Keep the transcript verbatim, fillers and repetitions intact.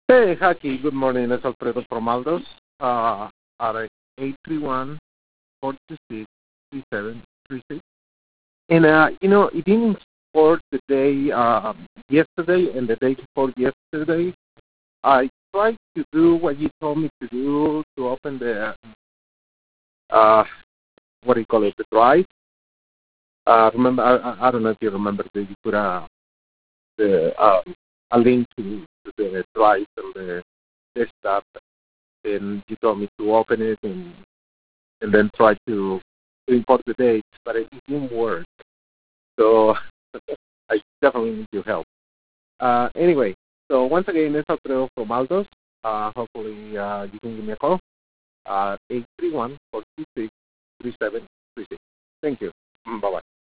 Hey, Haki, good morning. It's Alfredo from Aldos uh, at eight three one, four two six, three seven three six. And, uh, you know, it didn't support the day uh, yesterday and the day before yesterday. I tried to do what you told me to do to open the, uh, what do you call it, the drive. Uh, remember, I, I I don't know if you remember that you put a, the, uh, a link to, to the drive and the desktop, and you told me to open it and and then try to, to import the dates, but it didn't work. So I definitely need your help. Uh, anyway, so once again, it's Alfredo from Aldos. Uh, hopefully uh, you can give me a call. Uh, eight three one, four two six, three seven three six. Thank you. Bye-bye.